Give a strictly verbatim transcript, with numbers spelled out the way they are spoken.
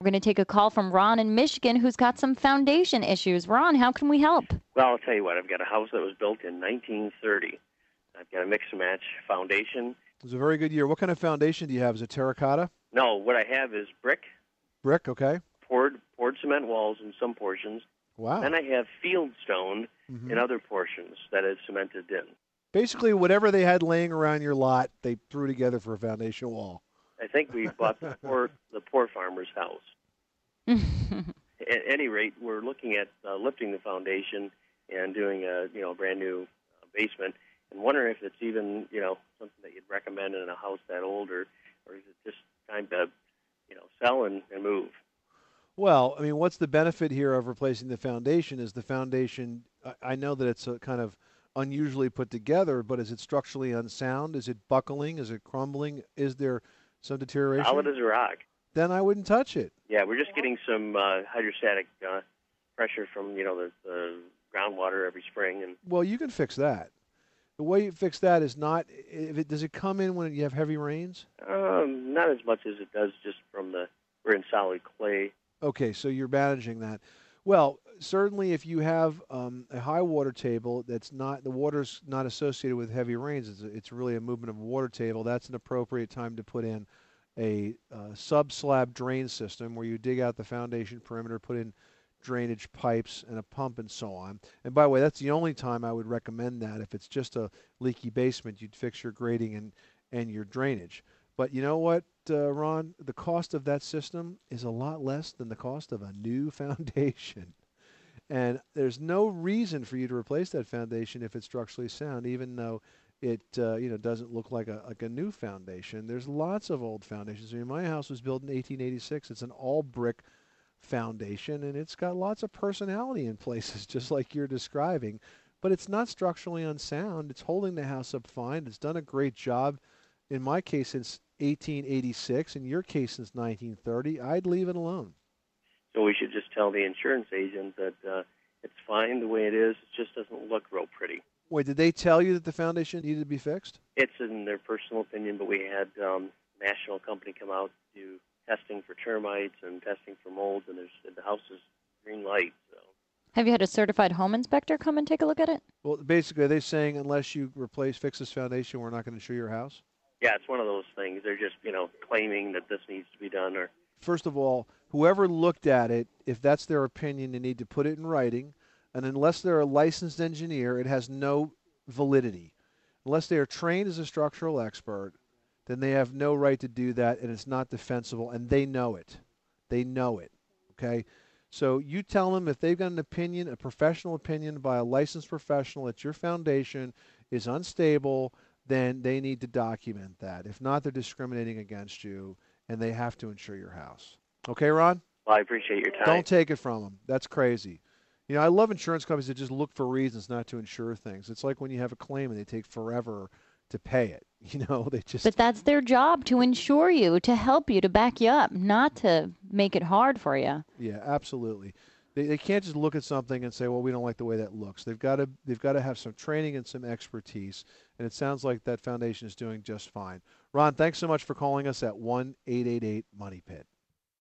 We're going to take a call from Ron in Michigan who's got some foundation issues. Ron, how can we help? Well, I'll tell you what. I've got a house that was built in nineteen thirty. I've got a mix-and-match foundation. It was a very good year. What kind of foundation do you have? Is it terracotta? No, what I have is brick. Brick, okay. Poured poured cement walls in some portions. Wow. Then I have field stone mm-hmm. in other portions that is cemented in. Basically, whatever they had laying around your lot, they threw together for a foundation wall. I think we bought the poor the poor farmer's house. At any rate, we're looking at uh, lifting the foundation and doing a you know brand new uh, basement, and wondering if it's even you know something that you'd recommend in a house that old, or or is it just time to you know sell and, and move? Well, I mean, what's the benefit here of replacing the foundation? Is the foundation? I, I know that it's a kind of unusually put together, but is it structurally unsound? Is it buckling? Is it crumbling? Is there some deterioration? Solid as a rock. Then I wouldn't touch it. Yeah, we're just getting some uh, hydrostatic uh, pressure from you know the, the groundwater every spring, and well, you can fix that. The way you fix that is not. If it does it come in when you have heavy rains? Um, not as much as it does just from the we're in solid clay. Okay, so you're managing that. Well, certainly if you have um, a high water table that's not, the water's not associated with heavy rains, it's, it's really a movement of a water table, that's an appropriate time to put in a uh, sub-slab drain system where you dig out the foundation perimeter, put in drainage pipes and a pump and so on. And by the way, that's the only time I would recommend that. If it's just a leaky basement, you'd fix your grading and, and your drainage. But you know what, uh, Ron? The cost of that system is a lot less than the cost of a new foundation. And there's no reason for you to replace that foundation if it's structurally sound, even though it uh, you know doesn't look like a like a new foundation. There's lots of old foundations. I mean, my house was built in eighteen eighty-six. It's an all brick foundation, and it's got lots of personality in places, just like you're describing. But it's not structurally unsound. It's holding the house up fine. It's done a great job. In my case, since eighteen eighty-six. In your case, since nineteen thirty. I'd leave it alone. So we should just tell the insurance agent that uh, it's fine the way it is. It just doesn't look real pretty. Wait, did they tell you that the foundation needed to be fixed? It's in their personal opinion, but we had um, a national company come out to do testing for termites and testing for molds, and there's, the house is green light. So. Have you had a certified home inspector come and take a look at it? Well, basically, are they saying unless you replace, fix this foundation, we're not going to insure your house? Yeah, it's one of those things. They're just, you know, claiming that this needs to be done. Or First of all, whoever looked at it, if that's their opinion, they need to put it in writing. And unless they're a licensed engineer, it has no validity. Unless they are trained as a structural expert, then they have no right to do that, and it's not defensible, and they know it. They know it, okay? So you tell them if they've got an opinion, a professional opinion by a licensed professional that your foundation is unstable, then they need to document that. If not, they're discriminating against you, and they have to insure your house. Okay, Ron? Well, I appreciate your time. Don't take it from them. That's crazy. You know, I love insurance companies that just look for reasons not to insure things. It's like when you have a claim and they take forever to pay it. You know, they just... But that's their job, to insure you, to help you, to back you up, not to make it hard for you. Yeah, absolutely. They they can't just look at something and say, well, we don't like the way that looks. They've got to they've got to have some training and some expertise, and it sounds like that foundation is doing just fine. Ron, thanks so much for calling us at one eight eight eight Money Pit.